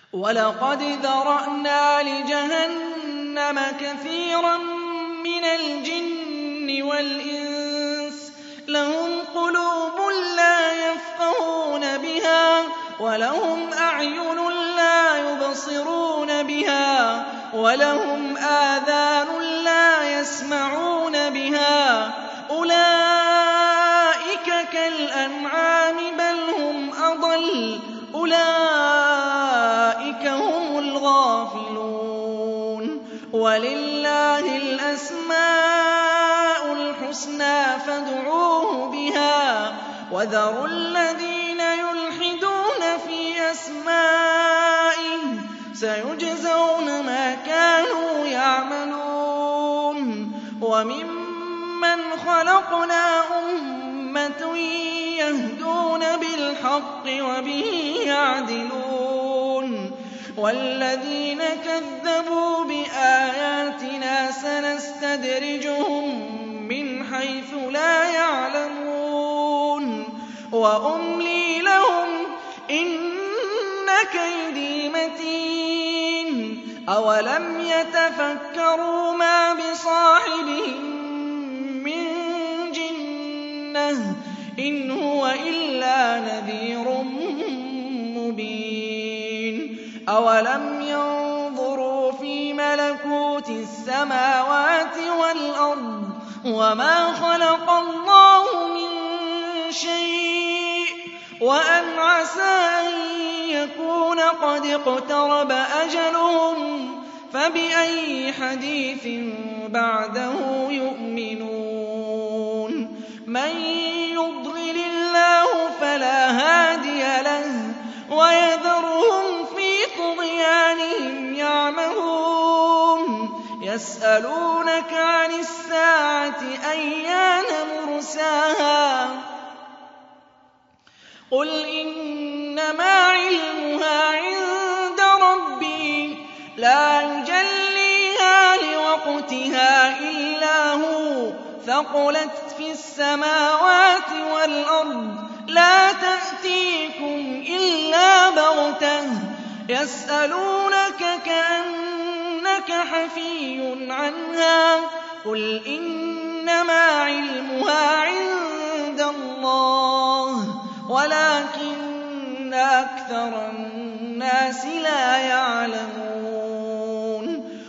وَلَقَدْ ذَرَأْنَا لِجَهَنَّمَ كَثِيرًا مِّنَ الْجِنِّ وَالْإِنسِ لَهُمْ قُلُوبٌ لَّا يَفْقَهُونَ بِهَا وَلَهُمْ أَعْيُنٌ لَّا يُبْصِرُونَ بِهَا وَلَهُمْ آذَانٌ لَّا يَسْمَعُونَ بِهَا أُولَٰئِكَ كَالْأَنْعَامِ بَلْ هُمْ أَضَلُّ أُولَٰئِكَ هُمُ الْغَافِلُونَ وَلِلَّهِ الْأَسْمَاءُ الْحُسْنَىٰ فَادْعُوهُ بِهَا وَذَرُوا الَّذِينَ يُلْحِدُونَ فِي أَسْمَائِهِ سَيُجْزَوْنَ مَا كَانُوا يَعْمَلُونَ وَمِمَّنْ خَلَقْنَا أُمَّةٌ يَهْدُونَ بِالْحَقِّ وَبِهِ يَعْدِلُونَ وَالَّذِينَ كَذَّبُوا بِآيَاتِنَا سَنَسْتَدْرِجُهُم مِّنْ حَيْثُ لَا يَعْلَمُونَ وَأُمْلِي لَهُمْ إِنَّ كَيْدِي مَتِينٌ أَوَلَمْ يَتَفَكَّرُوا مَا بِصَاحِبِهِم مِّن جِنَّةٍ إِنْ هُوَ إِلَّا نَذِيرٌ مُّبِينٌ أَوَلَمْ يَنظُرُوا فِي مَلَكُوتِ السَّمَاوَاتِ وَالْأَرْضِ وَمَا خَلَقَ اللَّهُ مِن شَيْءٍ وَأَنْ عَسَىٰ أَن يَكُونَ قَدِ اقْتَرَبَ أَجَلُهُمْ فَبِأَيِّ حَدِيثٍ بَعْدَهُ يُؤْمِنُونَ مَن يُضْلِلِ اللَّهُ فَلَا هَادِيَ لَهُ وَيَذَرُهُمْ فِي طُغْيَانِهِمْ يَعْمَهُونَ يَسْأَلُونَكَ عَنِ السَّاعَةِ أَيَّانَ مُرْسَاهَا قُلْ إِنَّمَا عِلْمُهَا عِندَ رَبِّي لَا يُجَلِّيهَا لِوَقْتِهَا إِلَّا هُوَ ثَقُلَتْ فِي السَّمَاوَاتِ وَالْأَرْضِ لَا تَأْتِيكُمْ إِلَّا بَغْتَةً يَسْأَلُونَكَ كَأَنَّكَ حَفِيٌّ عَنْهَا قُلْ إِنَّمَا عِلْمُهَا عِندَ اللَّهِ وَلَٰكِنَّ أَكْثَرَ النَّاسِ لَا يَعْلَمُونَ